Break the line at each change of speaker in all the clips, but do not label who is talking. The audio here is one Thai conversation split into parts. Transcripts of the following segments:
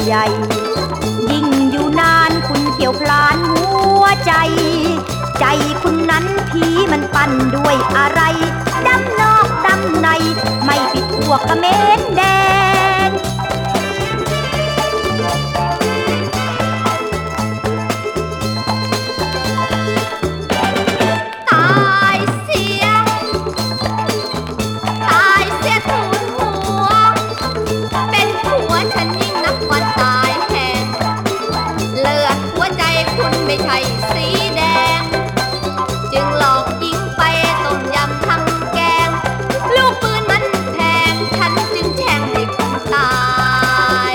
ใหญ่ยิ่งอยู่นานคุณเกี่ยวพลานหัวใจใจคุณนั้นผีมันปั้นด้วยอะไรดำนอกดำในไม่ปิดพวกกระเม็ดแดง
ตายเสียทูลหัวเป็นผัวฉันยิ่งนับวันตายแทนเลือดหัวใจคุณไม่ใช่สีแดงจึงหลอกยิงไปต้มยำทำแกงลูกปืนมันแพงฉันจึงแช่งให้คุณตาย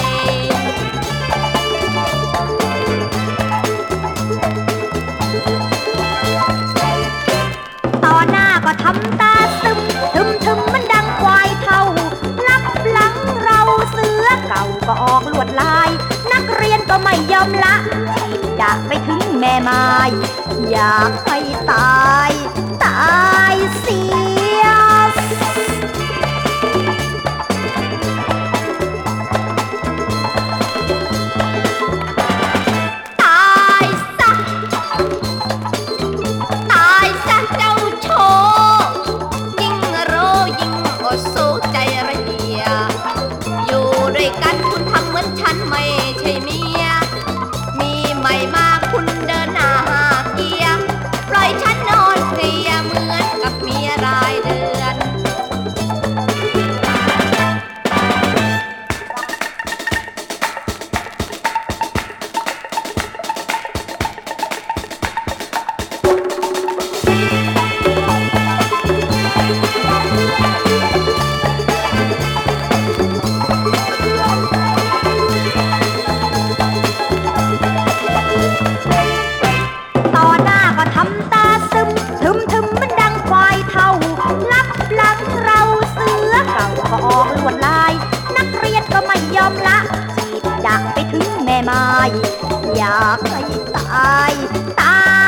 ต่อหน้าก็ทำตาซึมทึมมันดังควายเท่าลับหลังเราเสือเก่าก็ออกลวดลายนักเรียนก็ไม่ยอมละอยากไปถึงแม่ไม้อยากให้ตายเสีย
ตายซะเจ้าโชยิ่งรู้ยิ่งอดสู้ใจระเหียอยู่ด้วยกันคุณทำเหมือนฉันไม่ใช่เมียมีใหม่มาคุณเดินหน้าหาเกียร์ปล่อยฉันนอนเพลียเหมือนกับเมียรายเดือน
ต่อหน้าก็ทำตาซึมทึมมันดังควายเท่าลับหลังเราเสือเก่าก็ออกลวดลายนักเรียนก็ไม่ยอมละจีบดักไปถึงแม่ไม้อยากให้ตาย